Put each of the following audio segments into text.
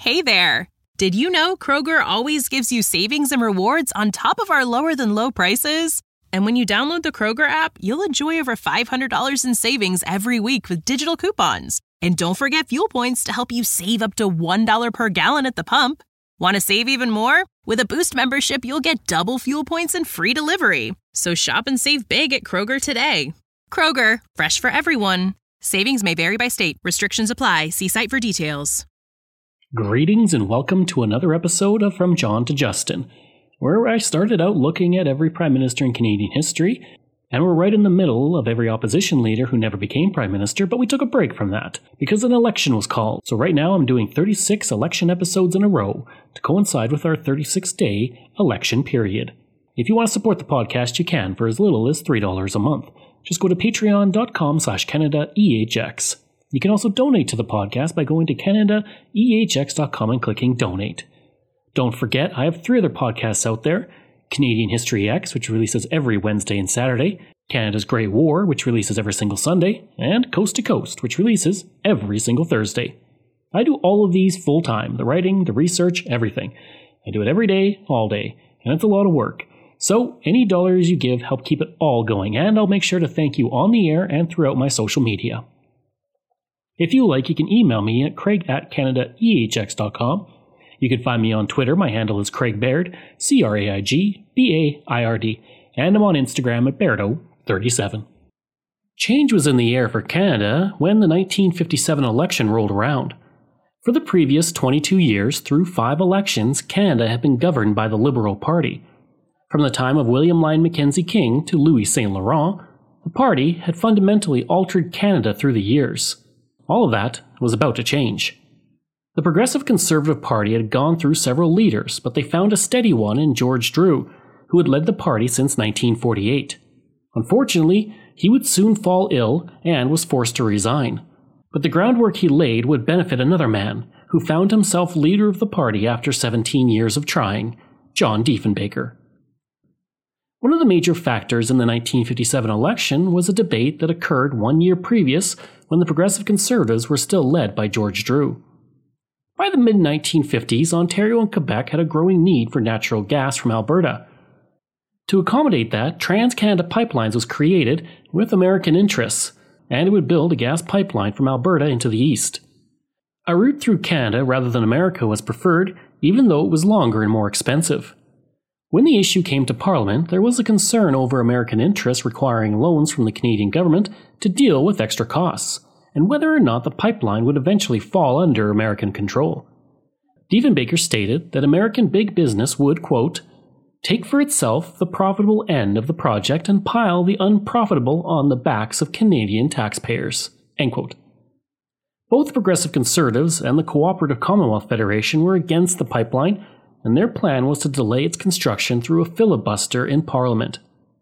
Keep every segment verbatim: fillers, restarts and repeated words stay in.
Hey there! Did you know Kroger always gives you savings and rewards on top of our lower-than-low prices? And when you download the Kroger app, you'll enjoy over five hundred dollars in savings every week with digital coupons. And don't forget fuel points to help you save up to one dollar per gallon at the pump. Want to save even more? With a Boost membership, you'll get double fuel points and free delivery. So shop and save big at Kroger today. Kroger, fresh for everyone. Savings may vary by state. Restrictions apply. See site for details. Greetings and welcome to another episode of From John to Justin, where I started out looking at every Prime Minister in Canadian history, and we're right in the middle of every opposition leader who never became Prime Minister, but we took a break from that, because an election was called. So right now I'm doing thirty-six election episodes in a row to coincide with our thirty-six day election period. If you want to support the podcast, you can for as little as three dollars a month. Just go to patreon.com slash CanadaEHX. You can also donate to the podcast by going to Canada E H X dot com and clicking Donate. Don't forget, I have three other podcasts out there. Canadian History X, which releases every Wednesday and Saturday. Canada's Great War, which releases every single Sunday. And Coast to Coast, which releases every single Thursday. I do all of these full-time. The writing, the research, everything. I do it every day, all day. And it's a lot of work. So, any dollars you give help keep it all going. And I'll make sure to thank you on the air and throughout my social media. If you like, you can email me at craig at Canada E H X dot com. You can find me on Twitter. My handle is Craig Baird, C R A I G B A I R D, and I'm on Instagram at Bairdo thirty-seven. Change was in the air for Canada when the nineteen fifty-seven election rolled around. For the previous twenty-two years, through five elections, Canada had been governed by the Liberal Party. From the time of William Lyon Mackenzie King to Louis Saint Laurent, the party had fundamentally altered Canada through the years. All of that was about to change. The Progressive Conservative Party had gone through several leaders, but they found a steady one in George Drew, who had led the party since nineteen forty-eight. Unfortunately, he would soon fall ill and was forced to resign. But the groundwork he laid would benefit another man, who found himself leader of the party after seventeen years of trying, John Diefenbaker. One of the major factors in the nineteen fifty-seven election was a debate that occurred one year previous when the Progressive Conservatives were still led by George Drew. By the mid nineteen fifties, Ontario and Quebec had a growing need for natural gas from Alberta. To accommodate that, Trans-Canada Pipelines was created with American interests, and it would build a gas pipeline from Alberta into the east. A route through Canada rather than America was preferred, even though it was longer and more expensive. When the issue came to Parliament, there was a concern over American interests requiring loans from the Canadian government to deal with extra costs, and whether or not the pipeline would eventually fall under American control. Diefenbaker stated that American big business would, quote, take for itself the profitable end of the project and pile the unprofitable on the backs of Canadian taxpayers, end quote. Both Progressive Conservatives and the Cooperative Commonwealth Federation were against the pipeline, and their plan was to delay its construction through a filibuster in Parliament.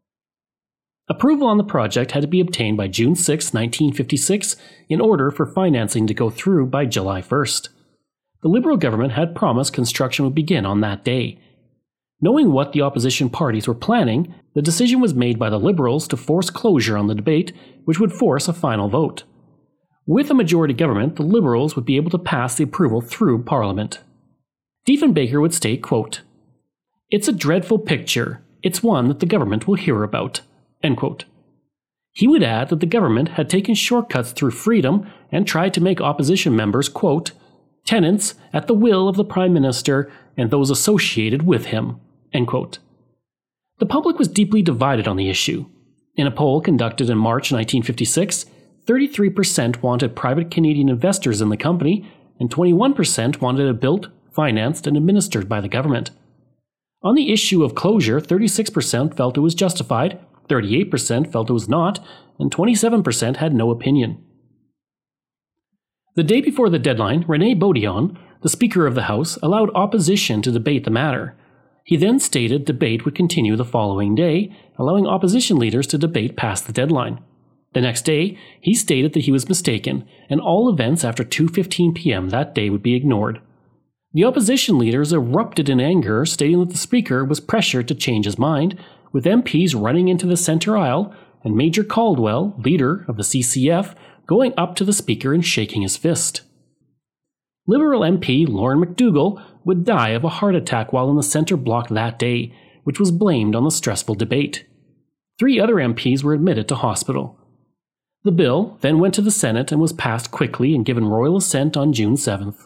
Approval on the project had to be obtained by June sixth, nineteen fifty-six, in order for financing to go through by July first. The Liberal government had promised construction would begin on that day. Knowing what the opposition parties were planning, the decision was made by the Liberals to force closure on the debate, which would force a final vote. With a majority government, the Liberals would be able to pass the approval through Parliament. Diefenbaker would state, quote, it's a dreadful picture. It's one that the government will hear about, end quote. He would add that the government had taken shortcuts through freedom and tried to make opposition members, quote, tenants at the will of the Prime Minister and those associated with him, end quote. The public was deeply divided on the issue. In a poll conducted in March nineteen fifty-six, thirty-three percent wanted private Canadian investors in the company, and twenty-one percent wanted it built, financed, and administered by the government. On the issue of closure, thirty-six percent felt it was justified, thirty-eight percent felt it was not, and twenty-seven percent had no opinion. The day before the deadline, René Beaudillon, the Speaker of the House, allowed opposition to debate the matter. He then stated debate would continue the following day, allowing opposition leaders to debate past the deadline. The next day, he stated that he was mistaken, and all events after two fifteen p.m. that day would be ignored. The opposition leaders erupted in anger, stating that the Speaker was pressured to change his mind, with M Ps running into the centre aisle and Major Caldwell, leader of the C C F, going up to the Speaker and shaking his fist. Liberal M P Lauren McDougall would die of a heart attack while in the centre block that day, which was blamed on the stressful debate. Three other M Ps were admitted to hospital. The bill then went to the Senate and was passed quickly and given royal assent on June seventh.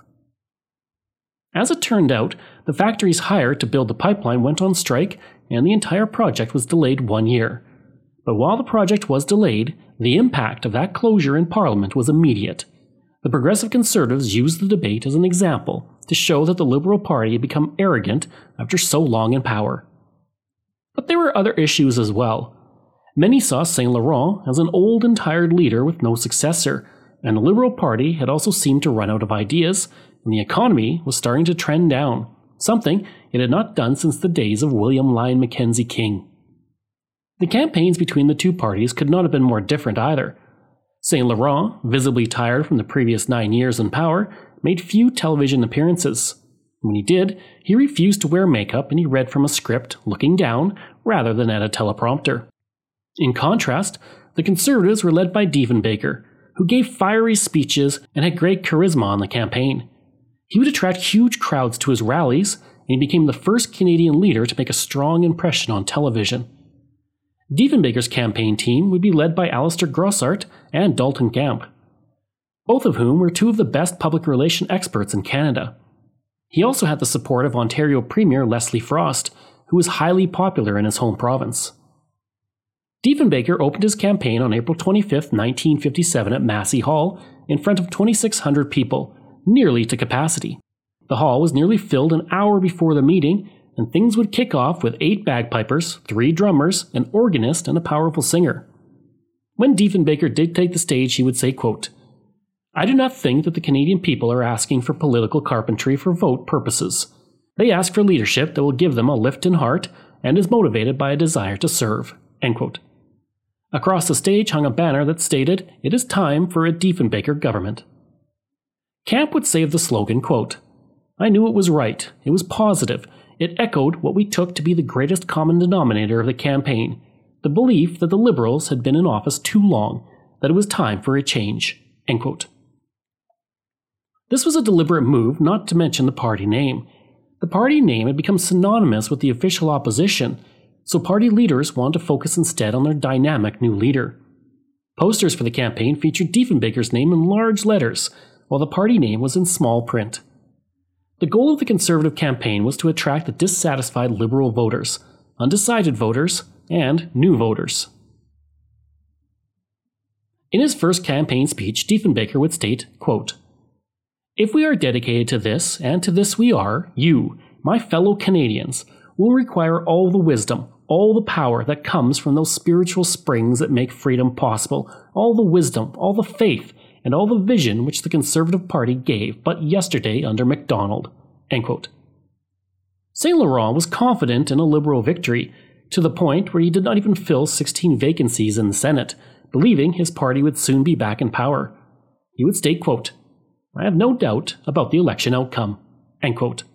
As it turned out, the factories hired to build the pipeline went on strike and the entire project was delayed one year. But while the project was delayed, the impact of that closure in Parliament was immediate. The Progressive Conservatives used the debate as an example to show that the Liberal Party had become arrogant after so long in power. But there were other issues as well. Many saw Saint Laurent as an old and tired leader with no successor, and the Liberal Party had also seemed to run out of ideas, and the economy was starting to trend down, something it had not done since the days of William Lyon Mackenzie King. The campaigns between the two parties could not have been more different either. Saint Laurent, visibly tired from the previous nine years in power, made few television appearances. When he did, he refused to wear makeup and he read from a script, looking down, rather than at a teleprompter. In contrast, the Conservatives were led by Diefenbaker, who gave fiery speeches and had great charisma on the campaign. He would attract huge crowds to his rallies, and he became the first Canadian leader to make a strong impression on television. Diefenbaker's campaign team would be led by Alistair Grossart and Dalton Camp, both of whom were two of the best public relation experts in Canada. He also had the support of Ontario Premier Leslie Frost, who was highly popular in his home province. Diefenbaker opened his campaign on April twenty-fifth, nineteen fifty-seven at Massey Hall in front of twenty-six hundred people, nearly to capacity. The hall was nearly filled an hour before the meeting, and things would kick off with eight bagpipers, three drummers, an organist, and a powerful singer. When Diefenbaker did take the stage, he would say, quote, "I do not think that the Canadian people are asking for political carpentry for vote purposes. They ask for leadership that will give them a lift in heart and is motivated by a desire to serve." End quote. Across the stage hung a banner that stated, "It is time for a Diefenbaker government." Camp would say of the slogan, quote, "I knew it was right, it was positive, it echoed what we took to be the greatest common denominator of the campaign, the belief that the Liberals had been in office too long, that it was time for a change." End quote. This was a deliberate move not to mention the party name. The party name had become synonymous with the official opposition, so party leaders wanted to focus instead on their dynamic new leader. Posters for the campaign featured Diefenbaker's name in large letters, while the party name was in small print. The goal of the Conservative campaign was to attract the dissatisfied Liberal voters, undecided voters, and new voters. In his first campaign speech, Diefenbaker would state, quote, "If we are dedicated to this, and to this we are, you, my fellow Canadians, will require all the wisdom, all the power that comes from those spiritual springs that make freedom possible, all the wisdom, all the faith, and all the vision which the Conservative Party gave but yesterday under Macdonald." End quote. Saint Laurent was confident in a Liberal victory, to the point where he did not even fill sixteen vacancies in the Senate, believing his party would soon be back in power. He would state, quote, "I have no doubt about the election outcome." End quote.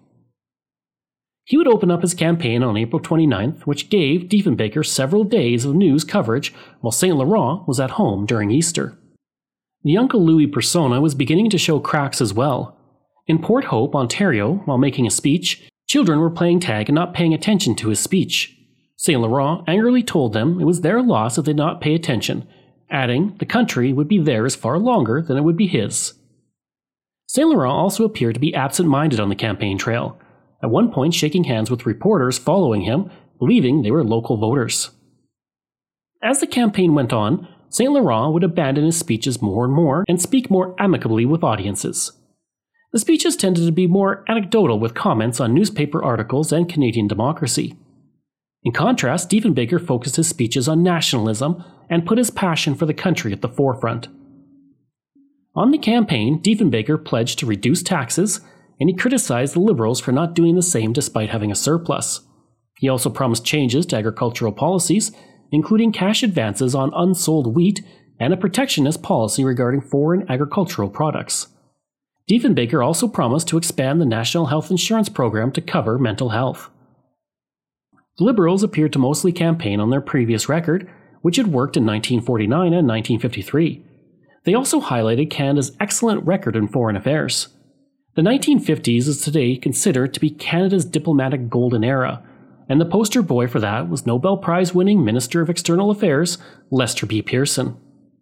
He would open up his campaign on April twenty-ninth, which gave Diefenbaker several days of news coverage while Saint Laurent was at home during Easter. The Uncle Louis persona was beginning to show cracks as well. In Port Hope, Ontario, while making a speech, children were playing tag and not paying attention to his speech. Saint Laurent angrily told them it was their loss if they did not pay attention, adding the country would be theirs far longer than it would be his. Saint Laurent also appeared to be absent-minded on the campaign trail, at one point shaking hands with reporters following him, believing they were local voters. As the campaign went on, Saint Laurent would abandon his speeches more and more and speak more amicably with audiences. The speeches tended to be more anecdotal with comments on newspaper articles and Canadian democracy. In contrast, Diefenbaker focused his speeches on nationalism and put his passion for the country at the forefront. On the campaign, Diefenbaker pledged to reduce taxes, and he criticized the Liberals for not doing the same despite having a surplus. He also promised changes to agricultural policies, including cash advances on unsold wheat and a protectionist policy regarding foreign agricultural products. Diefenbaker also promised to expand the National Health Insurance Program to cover mental health. The Liberals appeared to mostly campaign on their previous record, which had worked in nineteen forty-nine and nineteen fifty-three. They also highlighted Canada's excellent record in foreign affairs. The nineteen fifties is today considered to be Canada's diplomatic golden era, and the poster boy for that was Nobel Prize-winning Minister of External Affairs Lester B. Pearson.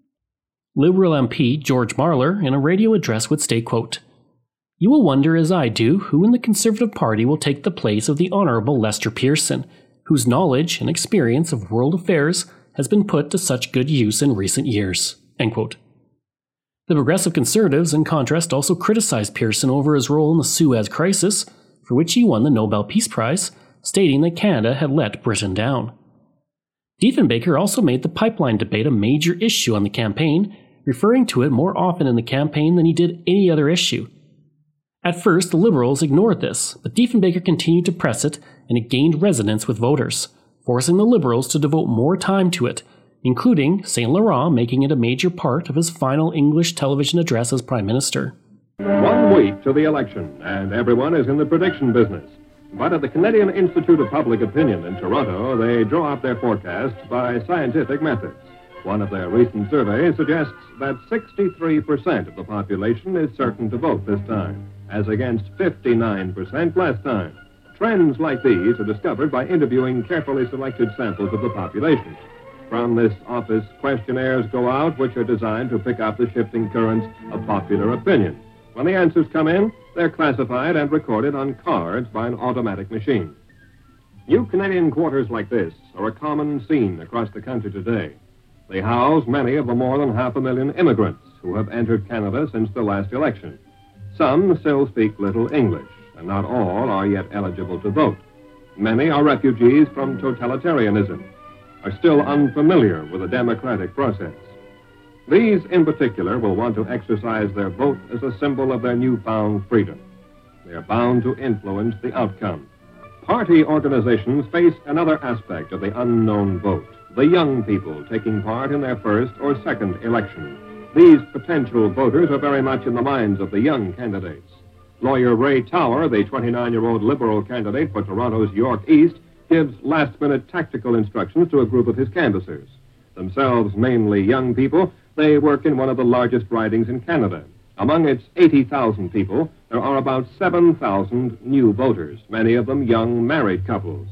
Liberal M P George Marler, in a radio address, would state, quote, "You will wonder, as I do, who in the Conservative Party will take the place of the Honourable Lester Pearson, whose knowledge and experience of world affairs has been put to such good use in recent years." End quote. The Progressive Conservatives, in contrast, also criticized Pearson over his role in the Suez Crisis, for which he won the Nobel Peace Prize, stating that Canada had let Britain down. Diefenbaker also made the pipeline debate a major issue on the campaign, referring to it more often in the campaign than he did any other issue. At first, the Liberals ignored this, but Diefenbaker continued to press it, and it gained resonance with voters, forcing the Liberals to devote more time to it, including Saint Laurent making it a major part of his final English television address as Prime Minister. One week to the election, and everyone is in the prediction business. But at the Canadian Institute of Public Opinion in Toronto, they draw up their forecasts by scientific methods. One of their recent surveys suggests that sixty-three percent of the population is certain to vote this time, as against fifty-nine percent last time. Trends like these are discovered by interviewing carefully selected samples of the population. From this office, questionnaires go out which are designed to pick up the shifting currents of popular opinion. When the answers come in, they're classified and recorded on cards by an automatic machine. New Canadian quarters like this are a common scene across the country today. They house many of the more than half a million immigrants who have entered Canada since the last election. Some still speak little English, and not all are yet eligible to vote. Many are refugees from totalitarianism, are still unfamiliar with the democratic process. These, in particular, will want to exercise their vote as a symbol of their newfound freedom. They are bound to influence the outcome. Party organizations face another aspect of the unknown vote, the young people taking part in their first or second election. These potential voters are very much in the minds of the young candidates. Lawyer Ray Tower, the twenty-nine-year-old Liberal candidate for Toronto's York East, gives last-minute tactical instructions to a group of his canvassers. Themselves mainly young people, they work in one of the largest ridings in Canada. Among its eighty thousand people, there are about seven thousand new voters, many of them young married couples.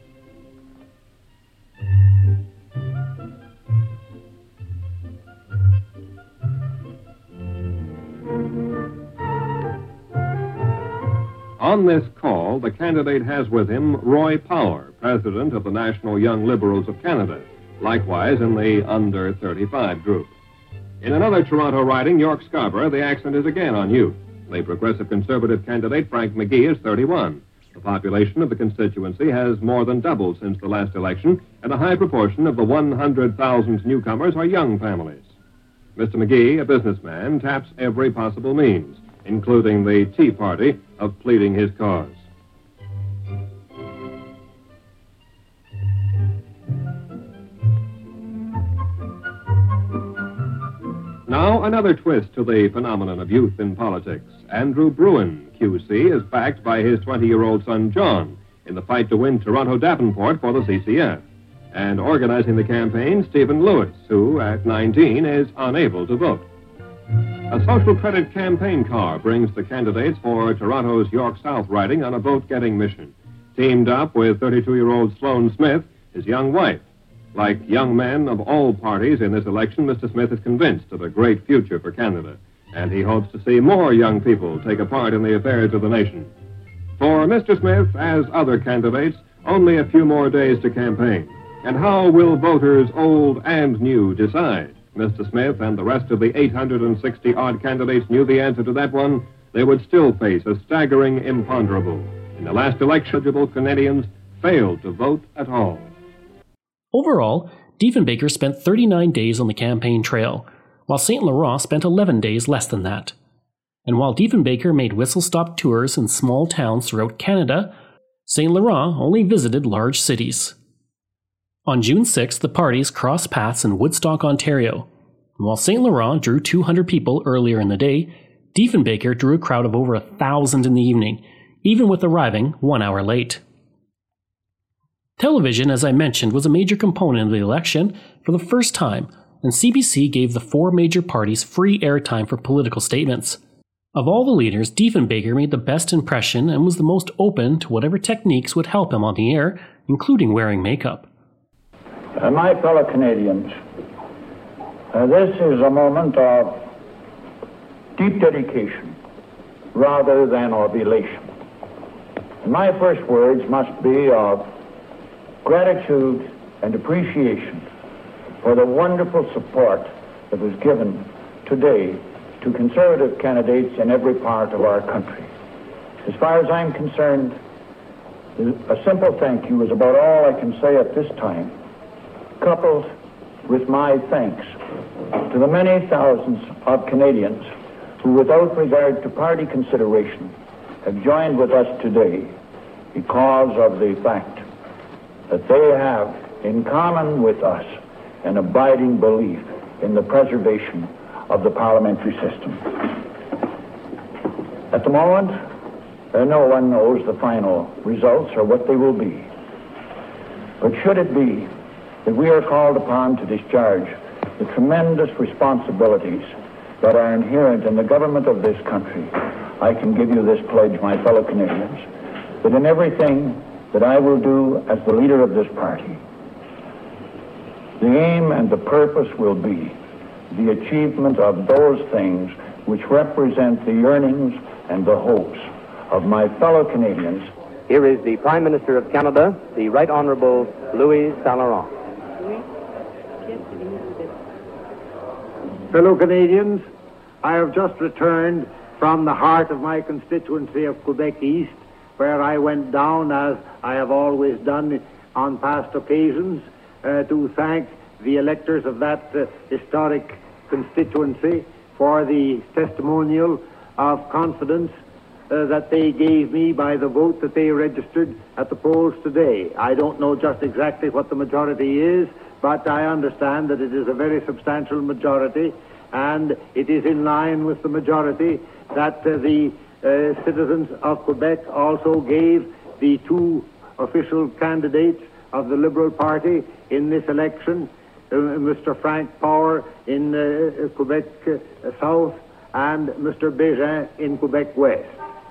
On this call, the candidate has with him Roy Power, president of the National Young Liberals of Canada, likewise in the under thirty-five group. In another Toronto riding, York-Scarborough, the accent is again on youth. The Progressive Conservative candidate, Frank McGee, is thirty-one. The population of the constituency has more than doubled since the last election, and a high proportion of the one hundred thousand newcomers are young families. Mister McGee, a businessman, taps every possible means, including the Tea Party, of pleading his cause. Now, another twist to the phenomenon of youth in politics. Andrew Bruin, Q C, is backed by his twenty-year-old son, John, in the fight to win Toronto Davenport for the C C F. And organizing the campaign, Stephen Lewis, who, at nineteen, is unable to vote. A social credit campaign car brings the candidates for Toronto's York South riding on a vote-getting mission, teamed up with thirty-two-year-old Sloan Smith, his young wife. Like young men of all parties in this election, Mister Smith is convinced of a great future for Canada, and he hopes to see more young people take a part in the affairs of the nation. For Mister Smith, as other candidates, only a few more days to campaign. And how will voters, old and new, decide? Mister Smith and the rest of the eight hundred sixty-odd candidates knew the answer to that one. They would still face a staggering imponderable. In the last election, eligible Canadians failed to vote at all. Overall, Diefenbaker spent thirty-nine days on the campaign trail, while Saint Laurent spent eleven days less than that. And while Diefenbaker made whistle-stop tours in small towns throughout Canada, Saint Laurent only visited large cities. On June sixth, the parties crossed paths in Woodstock, Ontario. And while Saint Laurent drew two hundred people earlier in the day, Diefenbaker drew a crowd of over a thousand in the evening, even with arriving one hour late. Television, as I mentioned, was a major component of the election for the first time, and C B C gave the four major parties free airtime for political statements. Of all the leaders, Diefenbaker made the best impression and was the most open to whatever techniques would help him on the air, including wearing makeup. Uh, my fellow Canadians, uh, this is a moment of deep dedication rather than of elation. And my first words must be of gratitude and appreciation for the wonderful support that was given today to Conservative candidates in every part of our country. As far as I'm concerned, a simple thank you is about all I can say at this time, coupled with my thanks to the many thousands of Canadians who, without regard to party consideration, have joined with us today because of the fact that they have, in common with us, an abiding belief in the preservation of the parliamentary system. At the moment, uh, no one knows the final results or what they will be. But should it be that we are called upon to discharge the tremendous responsibilities that are inherent in the government of this country, I can give you this pledge, my fellow Canadians, that in everything that I will do as the leader of this party, the aim and the purpose will be the achievement of those things which represent the yearnings and the hopes of my fellow Canadians. Here is the Prime Minister of Canada, the Right Honourable Louis Saint-Laurent. Fellow Canadians, I have just returned from the heart of my constituency of Quebec East, where I went down, as I have always done on past occasions, uh, to thank the electors of that uh, historic constituency for the testimonial of confidence uh, that they gave me by the vote that they registered at the polls today. I don't know just exactly what the majority is, but I understand that it is a very substantial majority, and it is in line with the majority that uh, the uh, citizens of Quebec also gave the two official candidates of the Liberal Party in this election, uh, Mister Frank Power in uh, Quebec uh, South and Mister Bégin in Quebec West.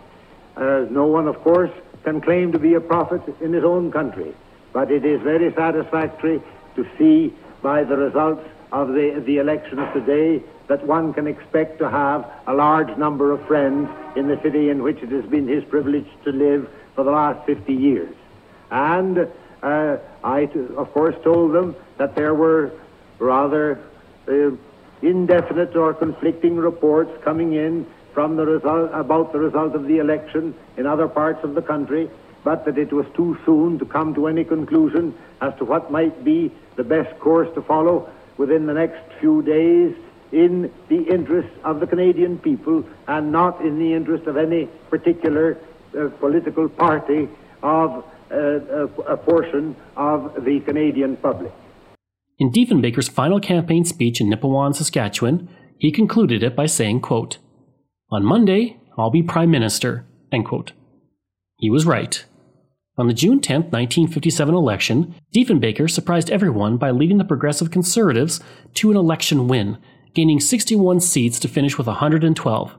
Uh, no one, of course, can claim to be a prophet in his own country, but it is very satisfactory to see by the results of the, the election of today that one can expect to have a large number of friends in the city in which it has been his privilege to live for the last fifty years. And uh, I, of course, told them that there were rather uh, indefinite or conflicting reports coming in from the result, about the result of the election in other parts of the country, but that it was too soon to come to any conclusion as to what might be the best course to follow within the next few days in the interest of the Canadian people and not in the interest of any particular uh, political party of uh, a, a portion of the Canadian public. In Diefenbaker's final campaign speech in Nipawin, Saskatchewan, he concluded it by saying, quote, "On Monday, I'll be Prime Minister," end quote. He was right. On the June tenth, nineteen fifty-seven election, Diefenbaker surprised everyone by leading the Progressive Conservatives to an election win, gaining sixty-one seats to finish with one hundred twelve.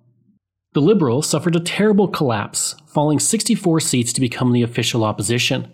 The Liberals suffered a terrible collapse, falling sixty-four seats to become the official opposition.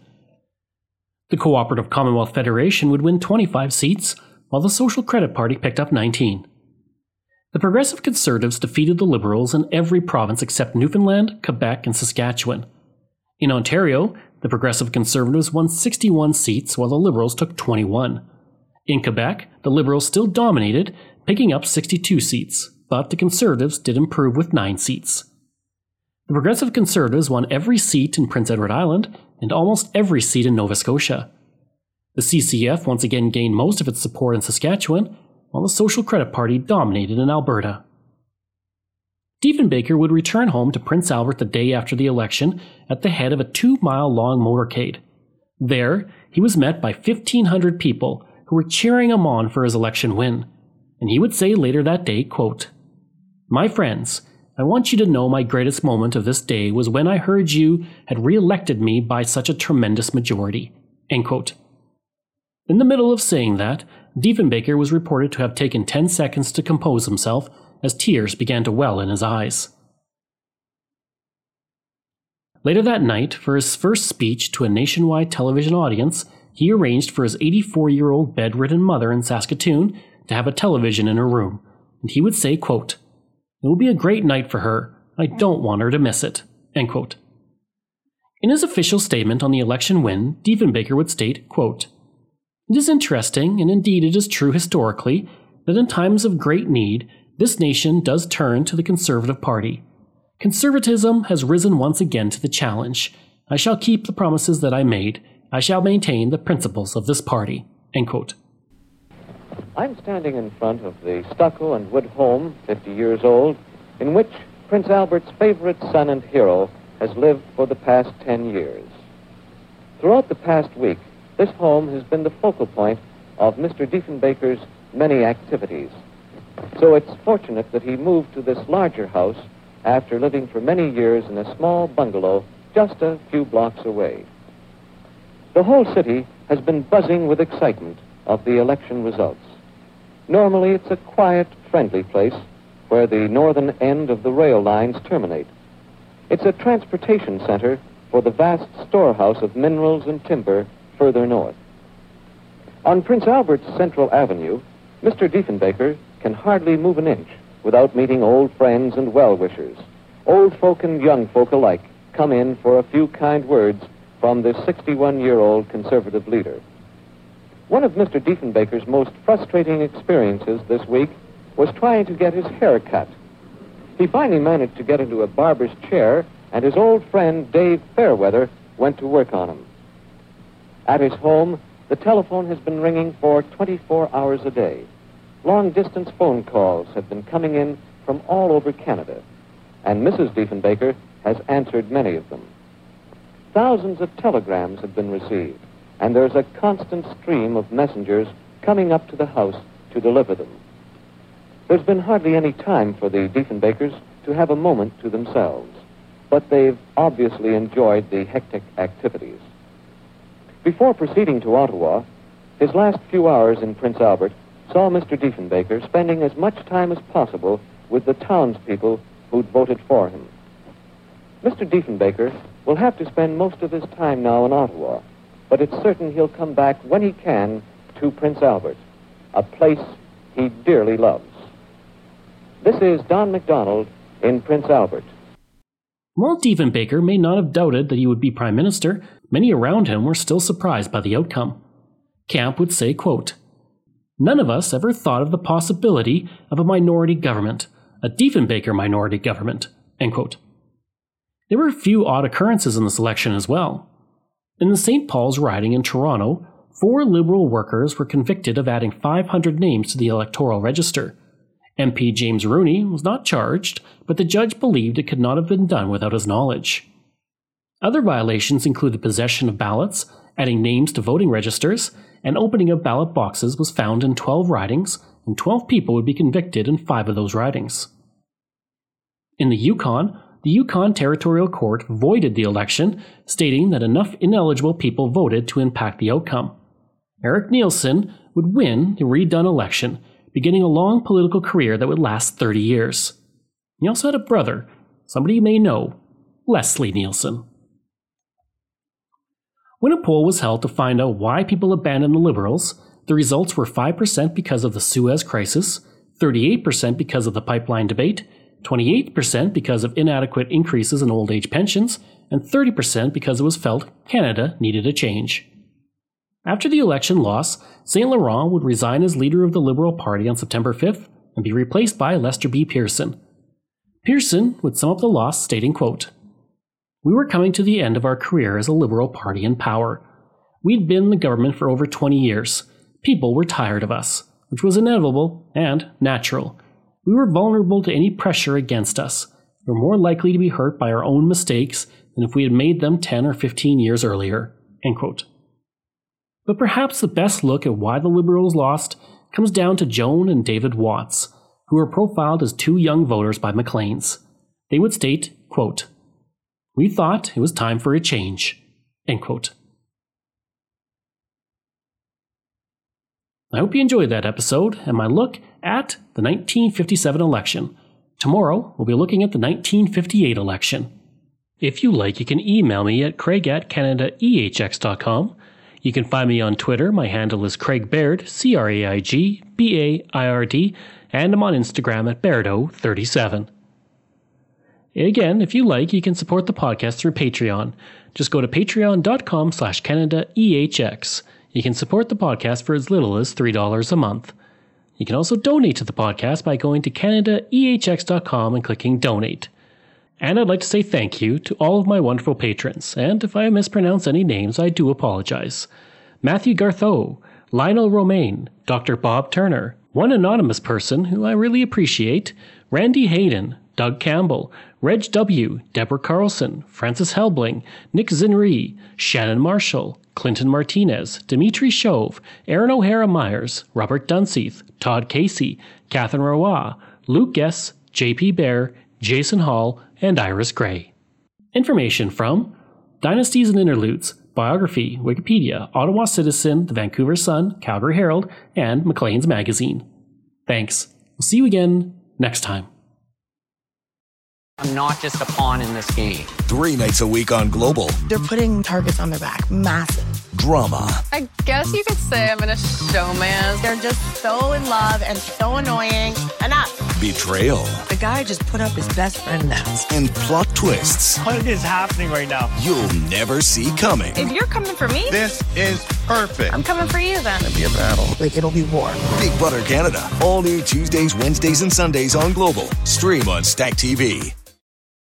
The Cooperative Commonwealth Federation would win twenty-five seats, while the Social Credit Party picked up nineteen. The Progressive Conservatives defeated the Liberals in every province except Newfoundland, Quebec, and Saskatchewan. In Ontario, the Progressive Conservatives won sixty-one seats while the Liberals took twenty-one. In Quebec, the Liberals still dominated, picking up sixty-two seats, but the Conservatives did improve with nine seats. The Progressive Conservatives won every seat in Prince Edward Island and almost every seat in Nova Scotia. The C C F once again gained most of its support in Saskatchewan, while the Social Credit Party dominated in Alberta. Diefenbaker would return home to Prince Albert the day after the election at the head of a two-mile-long motorcade. There, he was met by fifteen hundred people who were cheering him on for his election win, and he would say later that day, quote, "My friends, I want you to know my greatest moment of this day was when I heard you had re-elected me by such a tremendous majority," end quote. In the middle of saying that, Diefenbaker was reported to have taken ten seconds to compose himself as tears began to well in his eyes. Later that night, for his first speech to a nationwide television audience, he arranged for his eighty-four-year-old bedridden mother in Saskatoon to have a television in her room, and he would say, quote, "It will be a great night for her. I don't want her to miss it." End quote. In his official statement on the election win, Diefenbaker would state, quote, "It is interesting, and indeed it is true historically, that in times of great need, this nation does turn to the Conservative Party. Conservatism has risen once again to the challenge. I shall keep the promises that I made. I shall maintain the principles of this party." End quote. I'm standing in front of the stucco and wood home, fifty years old, in which Prince Albert's favorite son and hero has lived for the past ten years. Throughout the past week, this home has been the focal point of Mister Diefenbaker's many activities. So it's fortunate that he moved to this larger house after living for many years in a small bungalow just a few blocks away. The whole city has been buzzing with excitement of the election results. Normally, it's a quiet, friendly place where the northern end of the rail lines terminate. It's a transportation center for the vast storehouse of minerals and timber further north. On Prince Albert's Central Avenue, Mister Diefenbaker can hardly move an inch without meeting old friends and well-wishers. Old folk and young folk alike come in for a few kind words from the sixty-one-year-old Conservative leader. One of Mister Diefenbaker's most frustrating experiences this week was trying to get his hair cut. He finally managed to get into a barber's chair, and his old friend Dave Fairweather went to work on him. At his home, the telephone has been ringing for twenty-four hours a day. Long-distance phone calls have been coming in from all over Canada, and Missus Diefenbaker has answered many of them. Thousands of telegrams have been received, and there's a constant stream of messengers coming up to the house to deliver them. There's been hardly any time for the Diefenbakers to have a moment to themselves, but they've obviously enjoyed the hectic activities. Before proceeding to Ottawa, his last few hours in Prince Albert saw Mister Diefenbaker spending as much time as possible with the townspeople who'd voted for him. Mister Diefenbaker will have to spend most of his time now in Ottawa, but it's certain he'll come back when he can to Prince Albert, a place he dearly loves. This is Don MacDonald in Prince Albert. While Diefenbaker may not have doubted that he would be Prime Minister, many around him were still surprised by the outcome. Camp would say, quote, "None of us ever thought of the possibility of a minority government, a Diefenbaker minority government." End quote. There were a few odd occurrences in this election as well. In the Saint Paul's riding in Toronto, four Liberal workers were convicted of adding five hundred names to the electoral register. M P James Rooney was not charged, but the judge believed it could not have been done without his knowledge. Other violations include the possession of ballots, adding names to voting registers, and opening of ballot boxes was found in twelve ridings, and twelve people would be convicted in five of those ridings. In the Yukon, the Yukon Territorial Court voided the election, stating that enough ineligible people voted to impact the outcome. Eric Nielsen would win the redone election, beginning a long political career that would last thirty years. He also had a brother, somebody you may know, Leslie Nielsen. When a poll was held to find out why people abandoned the Liberals, the results were five percent because of the Suez Crisis, thirty-eight percent because of the pipeline debate, twenty-eight percent because of inadequate increases in old age pensions, and thirty percent because it was felt Canada needed a change. After the election loss, Saint Laurent would resign as leader of the Liberal Party on September fifth and be replaced by Lester B. Pearson. Pearson would sum up the loss, stating, quote, "We were coming to the end of our career as a Liberal Party in power. We'd been in the government for over twenty years. People were tired of us, which was inevitable and natural. We were vulnerable to any pressure against us. We were more likely to be hurt by our own mistakes than if we had made them ten or fifteen years earlier." End quote. But perhaps the best look at why the Liberals lost comes down to Joan and David Watts, who were profiled as two young voters by Maclean's. They would state, quote, "We thought it was time for a change." End quote. I hope you enjoyed that episode and my look at the nineteen fifty-seven election. Tomorrow, we'll be looking at the nineteen fifty-eight election. If you like, you can email me at craig at canada e h x dot com. You can find me on Twitter. My handle is Craig Baird, C R A I G B A I R D, and I'm on Instagram at Bairdo thirty-seven. Again, if you like, you can support the podcast through Patreon. Just go to patreon.com slash CanadaEHX. You can support the podcast for as little as three dollars a month. You can also donate to the podcast by going to canada e h x dot com and clicking Donate. And I'd like to say thank you to all of my wonderful patrons, and if I mispronounce any names, I do apologize. Matthew Gartho, Lionel Romaine, Doctor Bob Turner, one anonymous person who I really appreciate, Randy Hayden, Doug Campbell, Reg W., Deborah Carlson, Francis Helbling, Nick Zinri, Shannon Marshall, Clinton Martinez, Dimitri Chauve, Aaron O'Hara Myers, Robert Dunseith, Todd Casey, Catherine Roy, Luke Guess, J P Bear, Jason Hall, and Iris Gray. Information from Dynasties and Interludes, Biography, Wikipedia, Ottawa Citizen, The Vancouver Sun, Calgary Herald, and Maclean's Magazine. Thanks. We'll see you again next time. I'm not just a pawn in this game. Three nights a week on Global. They're putting targets on their back. Massive. Drama. I guess you could say I'm in a showman. They're just so in love and so annoying. Enough. Betrayal. The guy just put up his best friend now. And plot twists. What is happening right now? You'll never see coming. If you're coming for me, this is perfect. I'm coming for you then. It'll be a battle. Like, it'll be war. Big Brother Canada. All new Tuesdays, Wednesdays, and Sundays on Global. Stream on Stack T V.